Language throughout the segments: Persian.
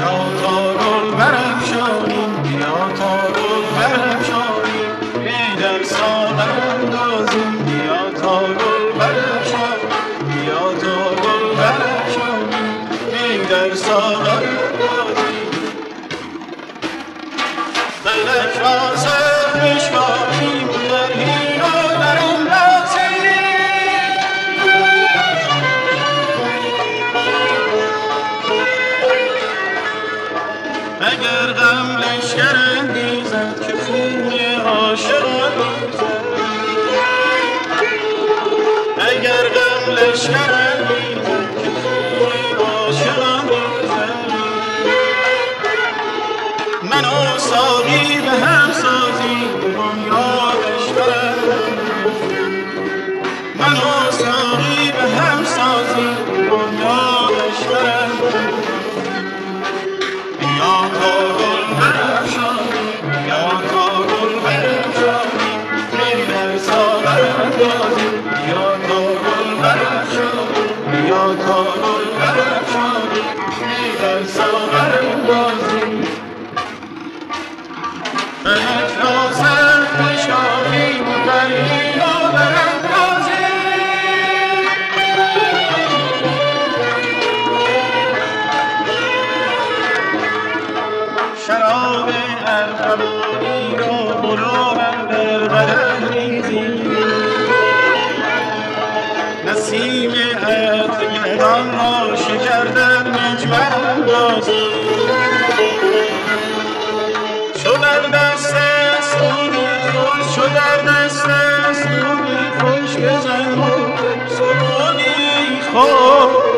بیا تا گل برافشانی، بیا تا گل برافشانی، می در ساغر اندازیم. بیا تا گل برافشانی، بیا تا گل برافشانی، می در ساغر اندازیم. فلک را سر بشکافیم در حین و در اندازیم. اگر غم لشکر انگیزد که خون عاشقان ریزد، اگر غم لشکر انگیزد که خون عاشقان ریزد، من و ساقی به هم سازیم بنیادش براندازیم. من و ساقی به هم سازیم بنیادش براندازیم. بیا تا گل برافشانی، بیا تا گل برافشانی، می در ساغر اندازیم. بیا تا گل برافشانی، بیا تا گل برافشانی، می در ساغر اندازیم. فلک را سر بشکافیم و در حین و در اندازیم. شراب ارغوانی را غلام اندر قدح ریزیم. نسیم عطرگران را شکر در مجمر اندازیم. چو در دست است روی خوش، چو در دست است روی خوش، بزن و سرودی خوش.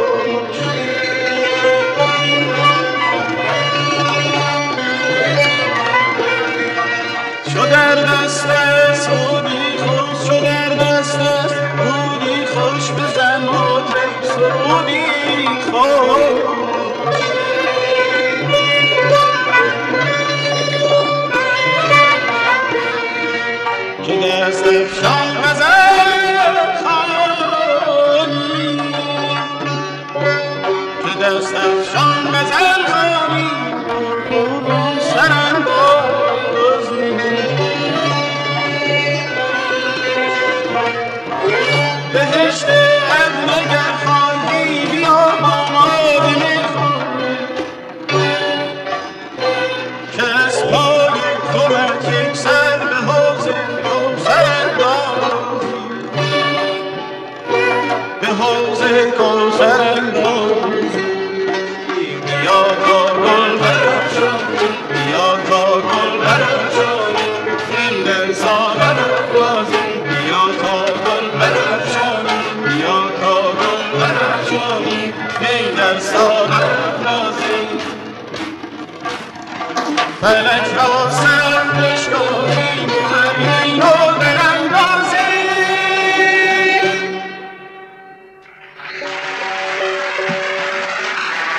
چو در دست است روی خوش، چو در دست است روی خوش، بزن و سرودی خوش. که دست افشان غزل خوانی، که دست افشان غزل خوانی، قربون سراندازی. بهشت عدن اگر خواهی بیا با ما بمیخوان، که از پای کمت یک سر به حوض کوثر اندازیم. به حوض کوثر اندازیم. بیا تا گل برافشانی، بیا تا گل برافشانی، این در ساغر اندازیم. بیا تا گل برافشانی، بیا تا گل برافشانی، این در ساغر اندازیم. فلک را سر بشکافیم در حین و در اندازیم.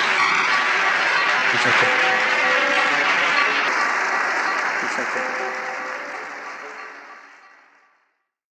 تشکر.